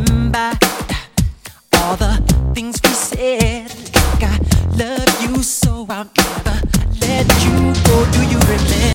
remember all the things we said. Like I love you so I'll never let you go. Do you remember?